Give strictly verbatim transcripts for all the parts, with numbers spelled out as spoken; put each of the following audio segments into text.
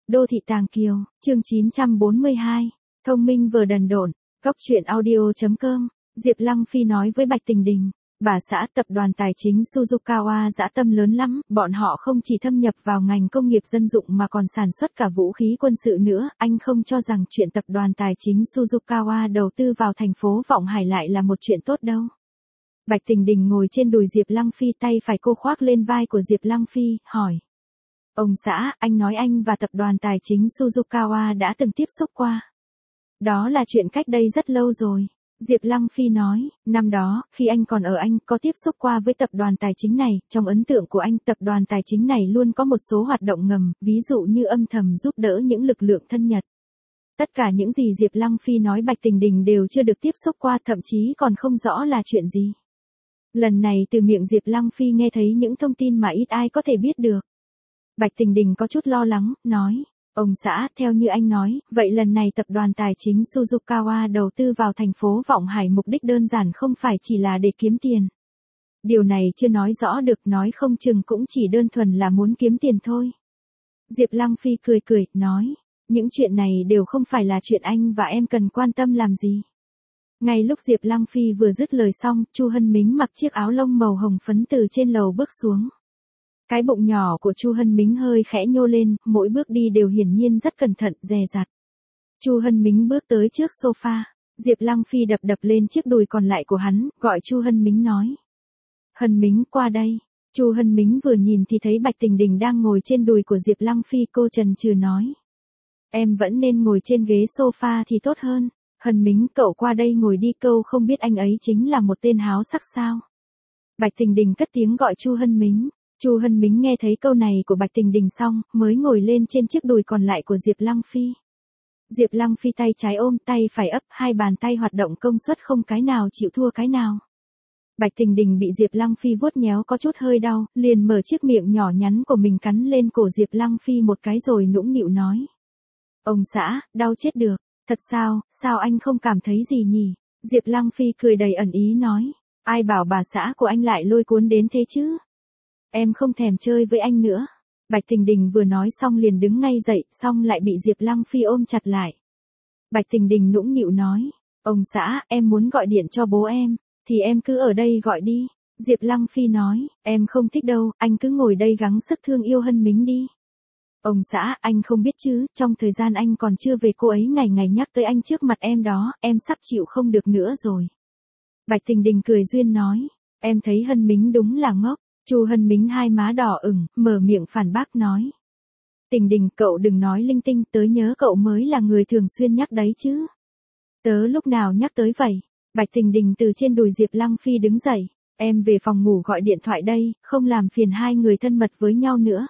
Đô thị Tàng Kiều, chương chín trăm bốn mươi hai, thông minh vừa đần độn, góc truyện audio chấm com, Diệp Lăng Phi nói với Bạch Tình Đình, bà xã tập đoàn tài chính Suzukawa dã tâm lớn lắm, bọn họ không chỉ thâm nhập vào ngành công nghiệp dân dụng mà còn sản xuất cả vũ khí quân sự nữa, anh không cho rằng chuyện tập đoàn tài chính Suzukawa đầu tư vào thành phố Vọng Hải lại là một chuyện tốt đâu. Bạch Tình Đình ngồi trên đùi Diệp Lăng Phi, tay phải cô khoác lên vai của Diệp Lăng Phi, hỏi. Ông xã, anh nói anh và tập đoàn tài chính Suzukawa đã từng tiếp xúc qua. Đó là chuyện cách đây rất lâu rồi. Diệp Lăng Phi nói, năm đó, khi anh còn ở Anh có tiếp xúc qua với tập đoàn tài chính này, trong ấn tượng của anh tập đoàn tài chính này luôn có một số hoạt động ngầm, ví dụ như âm thầm giúp đỡ những lực lượng thân Nhật. Tất cả những gì Diệp Lăng Phi nói Bạch Tình Đình đều chưa được tiếp xúc qua, thậm chí còn không rõ là chuyện gì. Lần này từ miệng Diệp Lăng Phi nghe thấy những thông tin mà ít ai có thể biết được. Bạch Tình Đình có chút lo lắng, nói, ông xã, theo như anh nói, vậy lần này tập đoàn tài chính Suzukawa đầu tư vào thành phố Vọng Hải mục đích đơn giản không phải chỉ là để kiếm tiền. Điều này chưa nói rõ được, nói không chừng cũng chỉ đơn thuần là muốn kiếm tiền thôi. Diệp Lăng Phi cười cười, nói, những chuyện này đều không phải là chuyện anh và em cần quan tâm làm gì. Ngay lúc Diệp Lăng Phi vừa dứt lời xong, Chu Hân Mính mặc chiếc áo lông màu hồng phấn từ trên lầu bước xuống. Cái bụng nhỏ của Chu Hân Mính hơi khẽ nhô lên, mỗi bước đi đều hiển nhiên rất cẩn thận, dè dặt. Chu Hân Mính bước tới trước sofa, Diệp Lăng Phi đập đập lên chiếc đùi còn lại của hắn, gọi Chu Hân Mính nói. Hân Mính qua đây. Chu Hân Mính vừa nhìn thì thấy Bạch Tình Đình đang ngồi trên đùi của Diệp Lăng Phi, cô chần chừ nói. Em vẫn nên ngồi trên ghế sofa thì tốt hơn. Hân Mính, cậu qua đây ngồi đi, câu không biết anh ấy chính là một tên háo sắc sao. Bạch Tình Đình cất tiếng gọi Chu Hân Mính. Chu Hân Mính nghe thấy câu này của Bạch Tình Đình xong, mới ngồi lên trên chiếc đùi còn lại của Diệp Lăng Phi. Diệp Lăng Phi tay trái ôm, tay phải ấp, hai bàn tay hoạt động công suất không cái nào chịu thua cái nào. Bạch Tình Đình bị Diệp Lăng Phi vuốt nhéo có chút hơi đau, liền mở chiếc miệng nhỏ nhắn của mình cắn lên cổ Diệp Lăng Phi một cái rồi nũng nịu nói. Ông xã, đau chết được, thật sao, sao anh không cảm thấy gì nhỉ? Diệp Lăng Phi cười đầy ẩn ý nói. Ai bảo bà xã của anh lại lôi cuốn đến thế chứ? Em không thèm chơi với anh nữa. Bạch Tình Đình vừa nói xong liền đứng ngay dậy, xong lại bị Diệp Lăng Phi ôm chặt lại. Bạch Tình Đình nũng nịu nói, ông xã, em muốn gọi điện cho bố em, thì em cứ ở đây gọi đi. Diệp Lăng Phi nói, em không thích đâu, anh cứ ngồi đây gắng sức thương yêu Hân Mính đi. Ông xã, anh không biết chứ, trong thời gian anh còn chưa về cô ấy ngày ngày nhắc tới anh trước mặt em đó, em sắp chịu không được nữa rồi. Bạch Tình Đình cười duyên nói, em thấy Hân Mính đúng là ngốc. Chu Hân Mính hai má đỏ ửng, mở miệng phản bác nói. Tình Đình, cậu đừng nói linh tinh, tớ nhớ cậu mới là người thường xuyên nhắc đấy chứ. Tớ lúc nào nhắc tới vậy? Bạch Tình Đình từ trên đùi Diệp Lăng Phi đứng dậy, em về phòng ngủ gọi điện thoại đây, không làm phiền hai người thân mật với nhau nữa.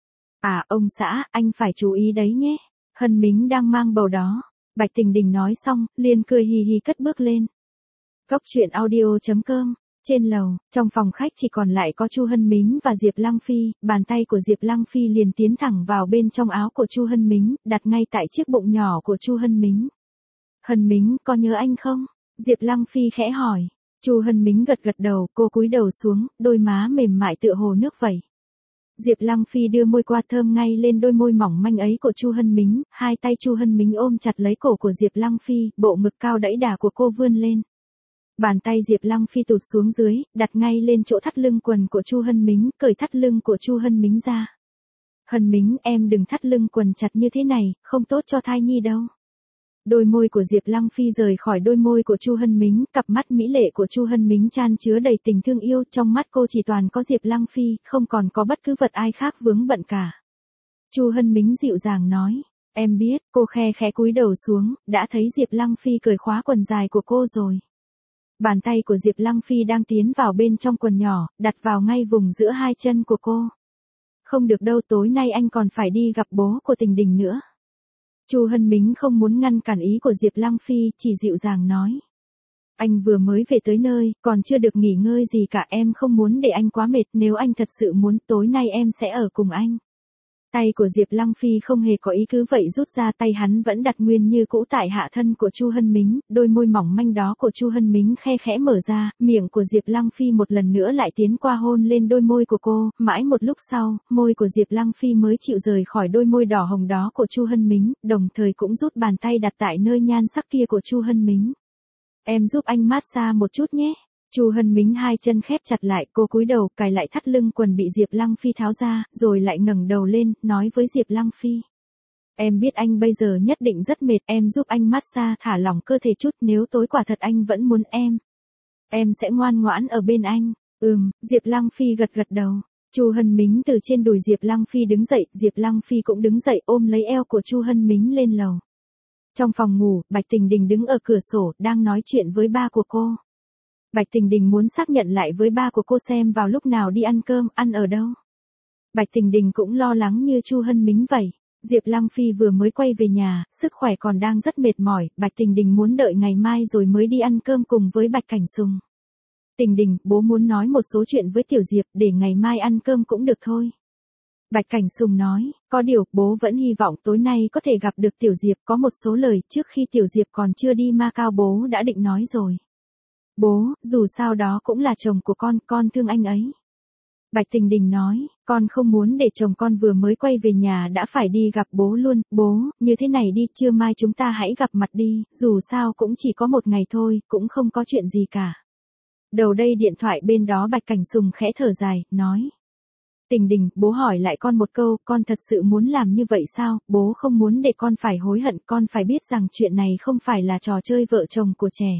À, ông xã, anh phải chú ý đấy nhé. Hân Mính đang mang bầu đó. Bạch Tình Đình nói xong, liền cười hì hì cất bước lên. Góc truyện audio chấm com. Trên lầu, trong phòng khách chỉ còn lại có Chu Hân Mính và Diệp Lăng Phi, bàn tay của Diệp Lăng Phi liền tiến thẳng vào bên trong áo của Chu Hân Mính, đặt ngay tại chiếc bụng nhỏ của Chu Hân Mính. Hân Mính, có nhớ anh không? Diệp Lăng Phi khẽ hỏi. Chu Hân Mính gật gật đầu, cô cúi đầu xuống, đôi má mềm mại tựa hồ nước vẩy. Diệp Lăng Phi đưa môi qua thơm ngay lên đôi môi mỏng manh ấy của Chu Hân Mính, hai tay Chu Hân Mính ôm chặt lấy cổ của Diệp Lăng Phi, bộ ngực cao đẫy đà của cô vươn lên. Bàn tay Diệp Lăng Phi tụt xuống dưới, đặt ngay lên chỗ thắt lưng quần của Chu Hân Mính, cởi thắt lưng của Chu Hân Mính ra. Hân Mính, em đừng thắt lưng quần chặt như thế này, không tốt cho thai nhi đâu. Đôi môi của Diệp Lăng Phi rời khỏi đôi môi của Chu Hân Mính, cặp mắt mỹ lệ của Chu Hân Mính chan chứa đầy tình thương yêu, trong mắt cô chỉ toàn có Diệp Lăng Phi, không còn có bất cứ vật ai khác vướng bận cả. Chu Hân Mính dịu dàng nói, em biết, cô khe khẽ cúi đầu xuống, đã thấy Diệp Lăng Phi cởi khóa quần dài của cô rồi. Bàn tay của Diệp Lăng Phi đang tiến vào bên trong quần nhỏ, đặt vào ngay vùng giữa hai chân của cô. Không được đâu, tối nay anh còn phải đi gặp bố của Tình Đình nữa. Chu Hân Mính không muốn ngăn cản ý của Diệp Lăng Phi, chỉ dịu dàng nói. Anh vừa mới về tới nơi, còn chưa được nghỉ ngơi gì cả, em không muốn để anh quá mệt, nếu anh thật sự muốn tối nay em sẽ ở cùng anh. Tay của Diệp Lăng Phi không hề có ý cứ vậy rút ra, tay hắn vẫn đặt nguyên như cũ tại hạ thân của Chu Hân Mính, đôi môi mỏng manh đó của Chu Hân Mính khe khẽ mở ra, miệng của Diệp Lăng Phi một lần nữa lại tiến qua hôn lên đôi môi của cô, mãi một lúc sau, môi của Diệp Lăng Phi mới chịu rời khỏi đôi môi đỏ hồng đó của Chu Hân Mính, đồng thời cũng rút bàn tay đặt tại nơi nhan sắc kia của Chu Hân Mính. Em giúp anh massage một chút nhé. Chu Hân Mính hai chân khép chặt lại, cô cúi đầu cài lại thắt lưng quần bị Diệp Lăng Phi tháo ra, rồi lại ngẩng đầu lên, nói với Diệp Lăng Phi. Em biết anh bây giờ nhất định rất mệt, em giúp anh massage thả lỏng cơ thể chút, nếu tối quả thật anh vẫn muốn em. Em sẽ ngoan ngoãn ở bên anh. Ừm, Diệp Lăng Phi gật gật đầu. Chu Hân Mính từ trên đùi Diệp Lăng Phi đứng dậy, Diệp Lăng Phi cũng đứng dậy ôm lấy eo của Chu Hân Mính lên lầu. Trong phòng ngủ, Bạch Tình Đình đứng ở cửa sổ, đang nói chuyện với ba của cô. Bạch Tình Đình muốn xác nhận lại với ba của cô xem vào lúc nào đi ăn cơm, ăn ở đâu. Bạch Tình Đình cũng lo lắng như Chu Hân Mính vậy. Diệp Lăng Phi vừa mới quay về nhà, sức khỏe còn đang rất mệt mỏi, Bạch Tình Đình muốn đợi ngày mai rồi mới đi ăn cơm cùng với Bạch Cảnh Sùng. Tình Đình, bố muốn nói một số chuyện với Tiểu Diệp, để ngày mai ăn cơm cũng được thôi. Bạch Cảnh Sùng nói, có điều, bố vẫn hy vọng tối nay có thể gặp được Tiểu Diệp, có một số lời trước khi Tiểu Diệp còn chưa đi Macao bố đã định nói rồi. Bố, dù sao đó cũng là chồng của con, con thương anh ấy. Bạch Tình Đình nói, con không muốn để chồng con vừa mới quay về nhà đã phải đi gặp bố luôn, bố, như thế này đi, trưa mai chúng ta hãy gặp mặt đi, dù sao cũng chỉ có một ngày thôi, cũng không có chuyện gì cả. Đầu đây điện thoại bên đó Bạch Cảnh Sùng khẽ thở dài, nói. Tình Đình, bố hỏi lại con một câu, con thật sự muốn làm như vậy sao, bố không muốn để con phải hối hận, con phải biết rằng chuyện này không phải là trò chơi vợ chồng của trẻ.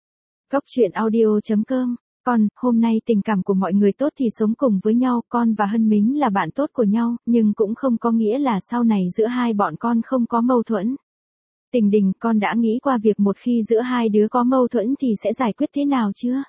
Góc truyện audio chấm com. Con, hôm nay tình cảm của mọi người tốt thì sống cùng với nhau, con và Hân Mính là bạn tốt của nhau, nhưng cũng không có nghĩa là sau này giữa hai bọn con không có mâu thuẫn. Tình Đình, con đã nghĩ qua việc một khi giữa hai đứa có mâu thuẫn thì sẽ giải quyết thế nào chưa?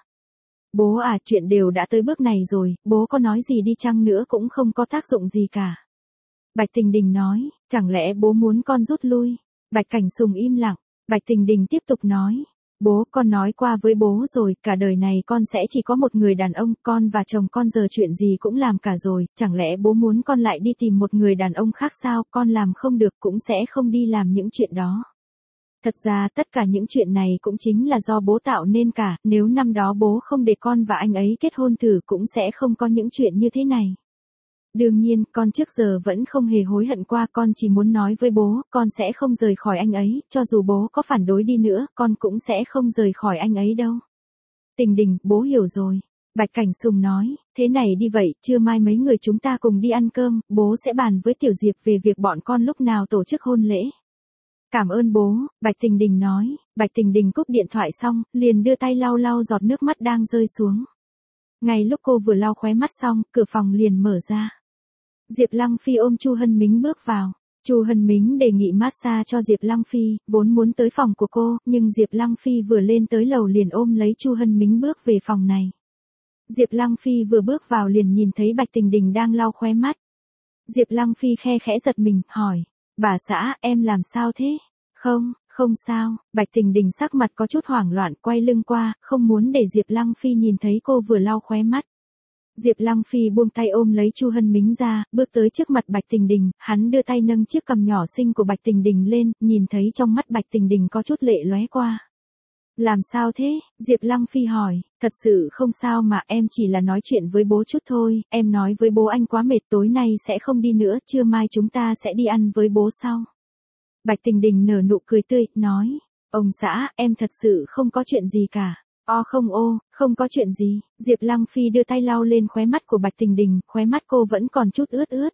Bố à, chuyện đều đã tới bước này rồi, bố có nói gì đi chăng nữa cũng không có tác dụng gì cả. Bạch Tình Đình nói, chẳng lẽ bố muốn con rút lui? Bạch Cảnh Sùng im lặng, Bạch Tình Đình tiếp tục nói. Bố, con nói qua với bố rồi, cả đời này con sẽ chỉ có một người đàn ông, con và chồng con giờ chuyện gì cũng làm cả rồi, chẳng lẽ bố muốn con lại đi tìm một người đàn ông khác sao, con làm không được cũng sẽ không đi làm những chuyện đó. Thật ra tất cả những chuyện này cũng chính là do bố tạo nên cả, nếu năm đó bố không để con và anh ấy kết hôn thử cũng sẽ không có những chuyện như thế này. Đương nhiên, con trước giờ vẫn không hề hối hận qua, con chỉ muốn nói với bố, con sẽ không rời khỏi anh ấy, cho dù bố có phản đối đi nữa, con cũng sẽ không rời khỏi anh ấy đâu. Tình Đình, bố hiểu rồi. Bạch Cảnh Sùng nói, thế này đi vậy, trưa mai mấy người chúng ta cùng đi ăn cơm, bố sẽ bàn với Tiểu Diệp về việc bọn con lúc nào tổ chức hôn lễ. Cảm ơn bố, Bạch Tình Đình nói. Bạch Tình Đình cúp điện thoại xong, liền đưa tay lau lau giọt nước mắt đang rơi xuống. Ngay lúc cô vừa lau khóe mắt xong, cửa phòng liền mở ra. Diệp Lăng Phi ôm Chu Hân Mính bước vào. Chu Hân Mính đề nghị massage cho Diệp Lăng Phi, vốn muốn tới phòng của cô, nhưng Diệp Lăng Phi vừa lên tới lầu liền ôm lấy Chu Hân Mính bước về phòng này. Diệp Lăng Phi vừa bước vào liền nhìn thấy Bạch Tình Đình đang lau khóe mắt. Diệp Lăng Phi khe khẽ giật mình, hỏi, bà xã, em làm sao thế? Không, không sao. Bạch Tình Đình sắc mặt có chút hoảng loạn, quay lưng qua, không muốn để Diệp Lăng Phi nhìn thấy cô vừa lau khóe mắt. Diệp Lăng Phi buông tay ôm lấy Chu Hân Mính ra, bước tới trước mặt Bạch Tình Đình, hắn đưa tay nâng chiếc cằm nhỏ xinh của Bạch Tình Đình lên, nhìn thấy trong mắt Bạch Tình Đình có chút lệ lóe qua. Làm sao thế? Diệp Lăng Phi hỏi, thật sự không sao mà, em chỉ là nói chuyện với bố chút thôi, em nói với bố anh quá mệt tối nay sẽ không đi nữa, trưa mai chúng ta sẽ đi ăn với bố sau. Bạch Tình Đình nở nụ cười tươi, nói, ông xã, em thật sự không có chuyện gì cả. O không ô, không có chuyện gì. Diệp Lăng Phi đưa tay lau lên khóe mắt của Bạch Tình Đình, khóe mắt cô vẫn còn chút ướt ướt.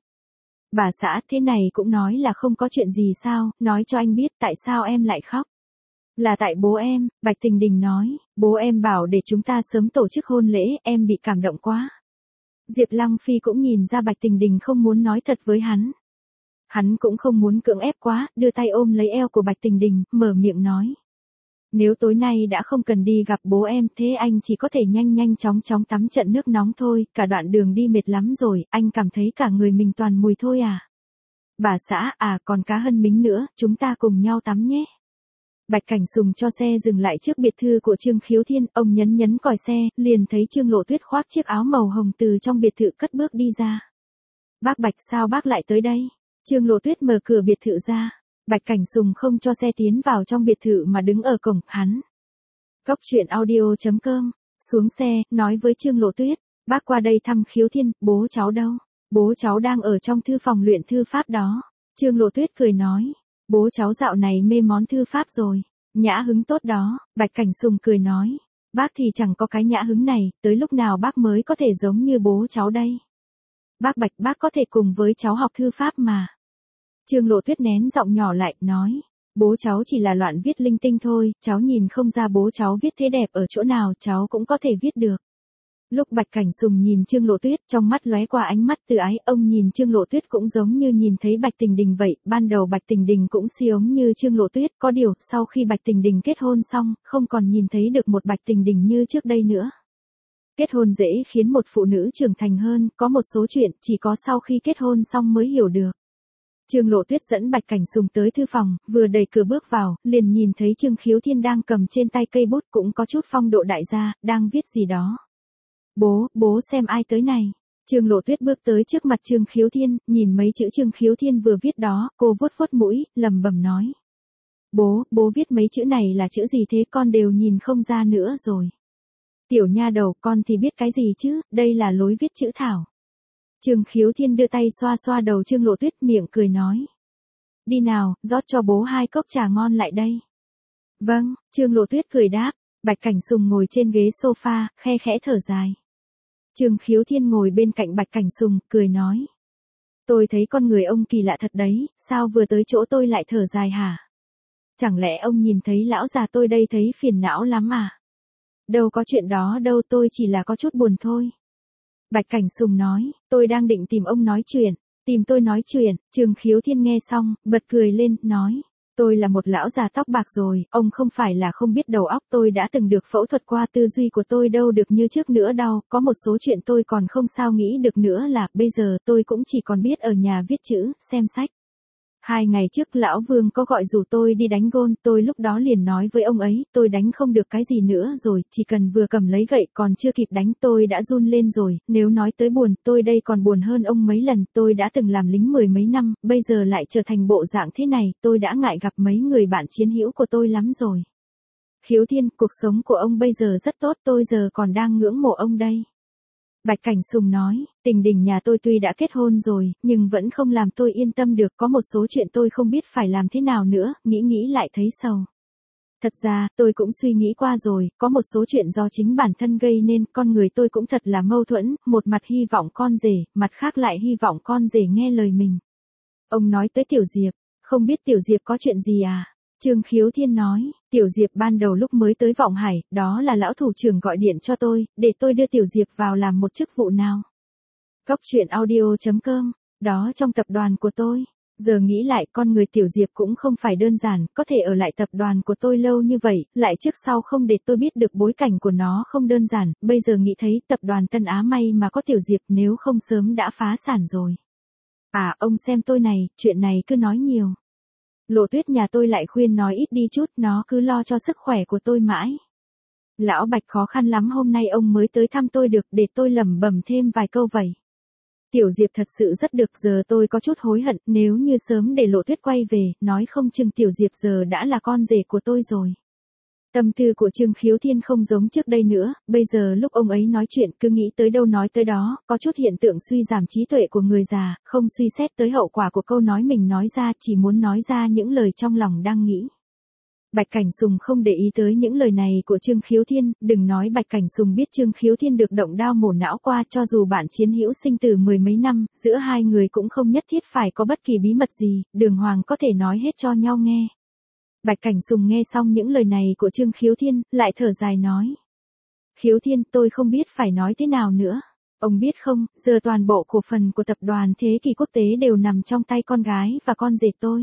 Bà xã, thế này cũng nói là không có chuyện gì sao, nói cho anh biết tại sao em lại khóc. Là tại bố em, Bạch Tình Đình nói, bố em bảo để chúng ta sớm tổ chức hôn lễ, em bị cảm động quá. Diệp Lăng Phi cũng nhìn ra Bạch Tình Đình không muốn nói thật với hắn. Hắn cũng không muốn cưỡng ép quá, đưa tay ôm lấy eo của Bạch Tình Đình, mở miệng nói. Nếu tối nay đã không cần đi gặp bố em, thế anh chỉ có thể nhanh nhanh chóng chóng tắm trận nước nóng thôi, cả đoạn đường đi mệt lắm rồi, anh cảm thấy cả người mình toàn mùi thôi à. Bà xã, à còn cá Hân Mính nữa, chúng ta cùng nhau tắm nhé. Bạch Cảnh Sùng cho xe dừng lại trước biệt thự của Trương Khiếu Thiên, ông nhấn nhấn còi xe, liền thấy Trương Lộ Tuyết khoác chiếc áo màu hồng từ trong biệt thự cất bước đi ra. Bác Bạch, sao bác lại tới đây? Trương Lộ Tuyết mở cửa biệt thự ra, Bạch Cảnh Sùng không cho xe tiến vào trong biệt thự mà đứng ở cổng, hắn. Cốc truyện audio chấm com, xuống xe, nói với Trương Lộ Tuyết, bác qua đây thăm Khiếu Thiên, bố cháu đâu? Bố cháu đang ở trong thư phòng luyện thư pháp đó. Trương Lộ Tuyết cười nói, bố cháu dạo này mê món thư pháp rồi, nhã hứng tốt đó. Bạch Cảnh Sùng cười nói, bác thì chẳng có cái nhã hứng này, tới lúc nào bác mới có thể giống như bố cháu đây? Bác Bạch, bác có thể cùng với cháu học thư pháp mà. Trương Lộ Tuyết nén giọng nhỏ lại, nói, bố cháu chỉ là loạn viết linh tinh thôi, cháu nhìn không ra bố cháu viết thế đẹp ở chỗ nào, cháu cũng có thể viết được. Lúc Bạch Cảnh Sùng nhìn Trương Lộ Tuyết, trong mắt lóe qua ánh mắt từ ái, ông nhìn Trương Lộ Tuyết cũng giống như nhìn thấy Bạch Tình Đình vậy, ban đầu Bạch Tình Đình cũng si ống như Trương Lộ Tuyết, có điều, sau khi Bạch Tình Đình kết hôn xong, không còn nhìn thấy được một Bạch Tình Đình như trước đây nữa. Kết hôn dễ khiến một phụ nữ trưởng thành hơn, có một số chuyện chỉ có sau khi kết hôn xong mới hiểu được. Trương Lộ Tuyết dẫn Bạch Cảnh Sùng tới thư phòng, vừa đẩy cửa bước vào, liền nhìn thấy Trương Khiếu Thiên đang cầm trên tay cây bút, cũng có chút phong độ đại gia, đang viết gì đó. Bố, bố xem ai tới này. Trương Lộ Tuyết bước tới trước mặt Trương Khiếu Thiên, nhìn mấy chữ Trương Khiếu Thiên vừa viết đó, cô vuốt vuốt mũi, lẩm bẩm nói. Bố, bố viết mấy chữ này là chữ gì thế, con đều nhìn không ra nữa rồi. Tiểu nha đầu, con thì biết cái gì chứ, đây là lối viết chữ thảo. Trương Khiếu Thiên đưa tay xoa xoa đầu Trương Lộ Tuyết, miệng cười nói. Đi nào, rót cho bố hai cốc trà ngon lại đây. Vâng, Trương Lộ Tuyết cười đáp. Bạch Cảnh Sùng ngồi trên ghế sofa, khe khẽ thở dài. Trương Khiếu Thiên ngồi bên cạnh Bạch Cảnh Sùng, cười nói. Tôi thấy con người ông kỳ lạ thật đấy, sao vừa tới chỗ tôi lại thở dài hả? Chẳng lẽ ông nhìn thấy lão già tôi đây thấy phiền não lắm à? Đâu có chuyện đó đâu, tôi chỉ là có chút buồn thôi. Bạch Cảnh Sùng nói, tôi đang định tìm ông nói chuyện, tìm tôi nói chuyện. Trương Khiếu Thiên nghe xong, bật cười lên, nói. Tôi là một lão già tóc bạc rồi, ông không phải là không biết đầu óc, tôi đã từng được phẫu thuật qua, tư duy của tôi đâu được như trước nữa đâu, có một số chuyện tôi còn không sao nghĩ được nữa là, bây giờ tôi cũng chỉ còn biết ở nhà viết chữ, xem sách. Hai ngày trước lão Vương có gọi rủ tôi đi đánh gôn, tôi lúc đó liền nói với ông ấy, tôi đánh không được cái gì nữa rồi, chỉ cần vừa cầm lấy gậy còn chưa kịp đánh tôi đã run lên rồi, nếu nói tới buồn, tôi đây còn buồn hơn ông mấy lần, tôi đã từng làm lính mười mấy năm, bây giờ lại trở thành bộ dạng thế này, tôi đã ngại gặp mấy người bạn chiến hữu của tôi lắm rồi. Khiếu Thiên, cuộc sống của ông bây giờ rất tốt, tôi giờ còn đang ngưỡng mộ ông đây. Bạch Cảnh Sùng nói, Tình Đình nhà tôi tuy đã kết hôn rồi, nhưng vẫn không làm tôi yên tâm được, có một số chuyện tôi không biết phải làm thế nào nữa, nghĩ nghĩ lại thấy sầu. Thật ra, tôi cũng suy nghĩ qua rồi, có một số chuyện do chính bản thân gây nên, con người tôi cũng thật là mâu thuẫn, một mặt hy vọng con rể, mặt khác lại hy vọng con rể nghe lời mình. Ông nói tới Tiểu Diệp, không biết Tiểu Diệp có chuyện gì à? Trương Khiếu Thiên nói, Tiểu Diệp ban đầu lúc mới tới Vọng Hải, đó là lão thủ trưởng gọi điện cho tôi, để tôi đưa Tiểu Diệp vào làm một chức vụ nào. Cốc truyện audio chấm com, đó trong tập đoàn của tôi. Giờ nghĩ lại, con người Tiểu Diệp cũng không phải đơn giản, có thể ở lại tập đoàn của tôi lâu như vậy, lại trước sau không để tôi biết được bối cảnh của nó không đơn giản, bây giờ nghĩ thấy tập đoàn Tân Á may mà có Tiểu Diệp, nếu không sớm đã phá sản rồi. À, ông xem tôi này, chuyện này cứ nói nhiều. Lộ Tuyết nhà tôi lại khuyên nói ít đi chút, nó cứ lo cho sức khỏe của tôi mãi. Lão Bạch khó khăn lắm hôm nay ông mới tới thăm tôi được, để tôi lẩm bẩm thêm vài câu vậy. Tiểu Diệp thật sự rất được, giờ tôi có chút hối hận, nếu như sớm để Lộ Tuyết quay về, nói không chừng Tiểu Diệp giờ đã là con rể của tôi rồi. Tâm tư của Trương Khiếu Thiên không giống trước đây nữa, bây giờ lúc ông ấy nói chuyện cứ nghĩ tới đâu nói tới đó, có chút hiện tượng suy giảm trí tuệ của người già, không suy xét tới hậu quả của câu nói mình nói ra, chỉ muốn nói ra những lời trong lòng đang nghĩ. Bạch Cảnh Sùng không để ý tới những lời này của Trương Khiếu Thiên, đừng nói Bạch Cảnh Sùng biết Trương Khiếu Thiên được động đao mổ não qua, cho dù bạn chiến hữu sinh từ mười mấy năm, giữa hai người cũng không nhất thiết phải có bất kỳ bí mật gì, đường hoàng có thể nói hết cho nhau nghe. Bạch Cảnh Sùng nghe xong những lời này của Trương Khiếu Thiên, lại thở dài nói. Khiếu Thiên, tôi không biết phải nói thế nào nữa. Ông biết không, giờ toàn bộ cổ phần của tập đoàn Thế Kỷ Quốc tế đều nằm trong tay con gái và con rể tôi.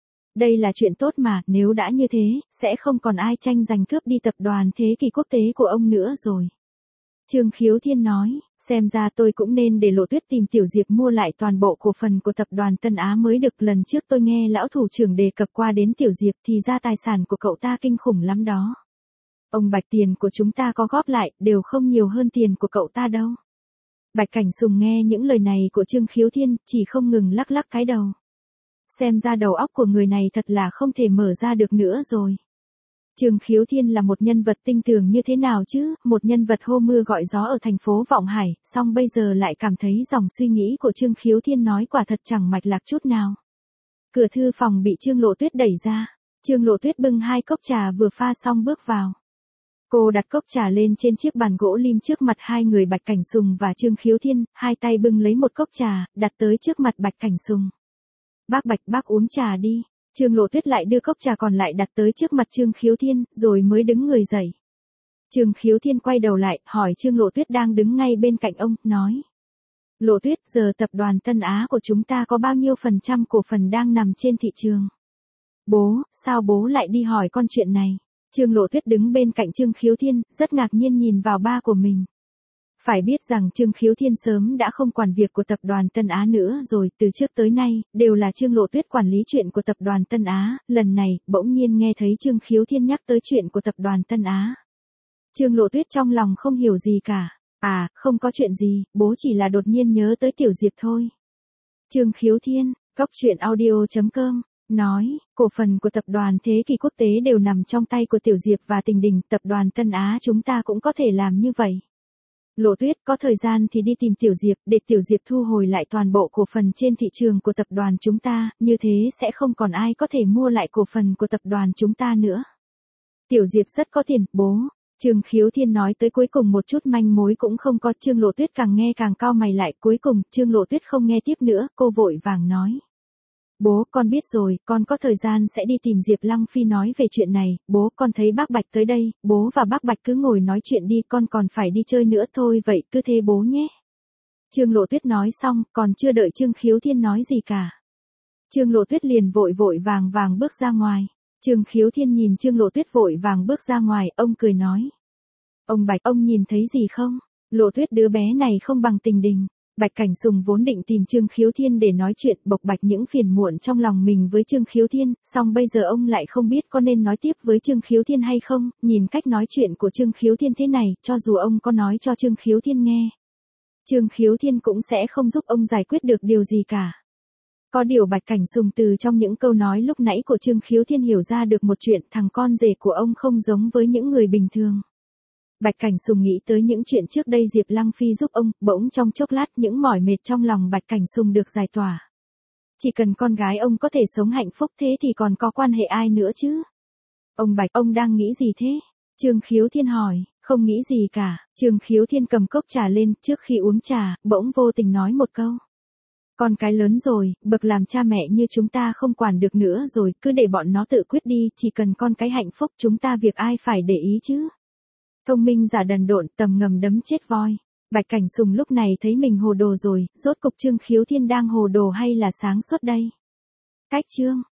Đây là chuyện tốt mà, nếu đã như thế, sẽ không còn ai tranh giành cướp đi tập đoàn Thế Kỷ Quốc tế của ông nữa rồi. Trương Khiếu Thiên nói, xem ra tôi cũng nên để Lộ Tuyết tìm Tiểu Diệp mua lại toàn bộ cổ phần của tập đoàn Tân Á mới được. Lần trước tôi nghe lão thủ trưởng đề cập qua đến Tiểu Diệp thì ra tài sản của cậu ta kinh khủng lắm đó. Ông Bạch, tiền của chúng ta có góp lại, đều không nhiều hơn tiền của cậu ta đâu. Bạch Cảnh Sùng nghe những lời này của Trương Khiếu Thiên, chỉ không ngừng lắc lắc cái đầu. Xem ra đầu óc của người này thật là không thể mở ra được nữa rồi. Trương Khiếu Thiên là một nhân vật tinh tường như thế nào chứ, một nhân vật hô mưa gọi gió ở thành phố Vọng Hải, song bây giờ lại cảm thấy dòng suy nghĩ của Trương Khiếu Thiên nói quả thật chẳng mạch lạc chút nào. Cửa thư phòng bị Trương Lộ Tuyết đẩy ra, Trương Lộ Tuyết bưng hai cốc trà vừa pha xong bước vào. Cô đặt cốc trà lên trên chiếc bàn gỗ lim trước mặt hai người Bạch Cảnh Sùng và Trương Khiếu Thiên, hai tay bưng lấy một cốc trà, đặt tới trước mặt Bạch Cảnh Sùng. Bác Bạch, bác uống trà đi. Trương Lộ Tuyết lại đưa cốc trà còn lại đặt tới trước mặt Trương Khiếu Thiên, rồi mới đứng người dậy. Trương Khiếu Thiên quay đầu lại, hỏi Trương Lộ Tuyết đang đứng ngay bên cạnh ông, nói. Lộ Tuyết, giờ tập đoàn Tân Á của chúng ta có bao nhiêu phần trăm cổ phần đang nằm trên thị trường? Bố, sao bố lại đi hỏi con chuyện này? Trương Lộ Tuyết đứng bên cạnh Trương Khiếu Thiên, rất ngạc nhiên nhìn vào ba của mình. Phải biết rằng Trương Khiếu Thiên sớm đã không quản việc của tập đoàn Tân Á nữa rồi, từ trước tới nay, đều là Trương Lộ Tuyết quản lý chuyện của tập đoàn Tân Á, lần này, bỗng nhiên nghe thấy Trương Khiếu Thiên nhắc tới chuyện của tập đoàn Tân Á. Trương Lộ Tuyết trong lòng không hiểu gì cả, à, không có chuyện gì, bố chỉ là đột nhiên nhớ tới Tiểu Diệp thôi. Trương Khiếu Thiên, Góc Truyện Audio chấm com, nói, cổ phần của tập đoàn Thế Kỷ Quốc tế đều nằm trong tay của Tiểu Diệp và Tình Đình, tập đoàn Tân Á chúng ta cũng có thể làm như vậy. Lộ Tuyết, có thời gian thì đi tìm Tiểu Diệp, để Tiểu Diệp thu hồi lại toàn bộ cổ phần trên thị trường của tập đoàn chúng ta, như thế sẽ không còn ai có thể mua lại cổ phần của tập đoàn chúng ta nữa. Tiểu Diệp rất có tiền, bố. Trương Khiếu Thiên nói tới cuối cùng một chút manh mối cũng không có, Trương Lộ Tuyết càng nghe càng cau mày lại, cuối cùng, Trương Lộ Tuyết không nghe tiếp nữa, cô vội vàng nói. Bố, con biết rồi, con có thời gian sẽ đi tìm Diệp Lăng Phi nói về chuyện này, bố, con thấy bác Bạch tới đây, bố và bác Bạch cứ ngồi nói chuyện đi, con còn phải đi chơi nữa thôi, vậy cứ thế bố nhé. Trương Lộ Tuyết nói xong, còn chưa đợi Trương Khiếu Thiên nói gì cả. Trương Lộ Tuyết liền vội vội vàng vàng bước ra ngoài. Trương Khiếu Thiên nhìn Trương Lộ Tuyết vội vàng bước ra ngoài, ông cười nói. Ông Bạch, ông nhìn thấy gì không? Lộ Tuyết đứa bé này không bằng Tình Đình. Bạch Cảnh Sùng vốn định tìm Trương Khiếu Thiên để nói chuyện, bộc bạch những phiền muộn trong lòng mình với Trương Khiếu Thiên, song bây giờ ông lại không biết có nên nói tiếp với Trương Khiếu Thiên hay không, nhìn cách nói chuyện của Trương Khiếu Thiên thế này, cho dù ông có nói cho Trương Khiếu Thiên nghe. Trương Khiếu Thiên cũng sẽ không giúp ông giải quyết được điều gì cả. Có điều Bạch Cảnh Sùng từ trong những câu nói lúc nãy của Trương Khiếu Thiên hiểu ra được một chuyện, thằng con rể của ông không giống với những người bình thường. Bạch Cảnh Sùng nghĩ tới những chuyện trước đây Diệp Lăng Phi giúp ông, bỗng trong chốc lát những mỏi mệt trong lòng Bạch Cảnh Sùng được giải tỏa. Chỉ cần con gái ông có thể sống hạnh phúc thế thì còn có quan hệ ai nữa chứ? Ông Bạch, ông đang nghĩ gì thế? Trương Khiếu Thiên hỏi, không nghĩ gì cả. Trương Khiếu Thiên cầm cốc trà lên, trước khi uống trà, bỗng vô tình nói một câu. Con cái lớn rồi, bậc làm cha mẹ như chúng ta không quản được nữa rồi, cứ để bọn nó tự quyết đi, chỉ cần con cái hạnh phúc chúng ta việc ai phải để ý chứ? Thông minh giả đần độn, tầm ngầm đấm chết voi. Bạch Cảnh Sùng lúc này thấy mình hồ đồ rồi, rốt cục Trương Khiếu Thiên đang hồ đồ hay là sáng suốt đây? Cách chương